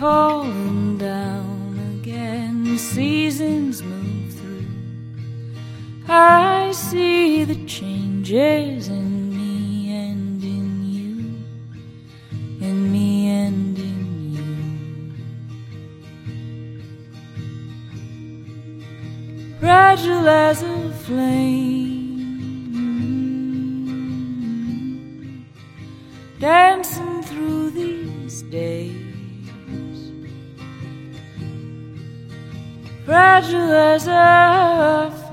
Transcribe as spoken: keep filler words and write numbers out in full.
falling down again. Seasons move through. I see the changes in me and in you, in me and in you. Fragile as a flame, dancing through these days. Fragile as a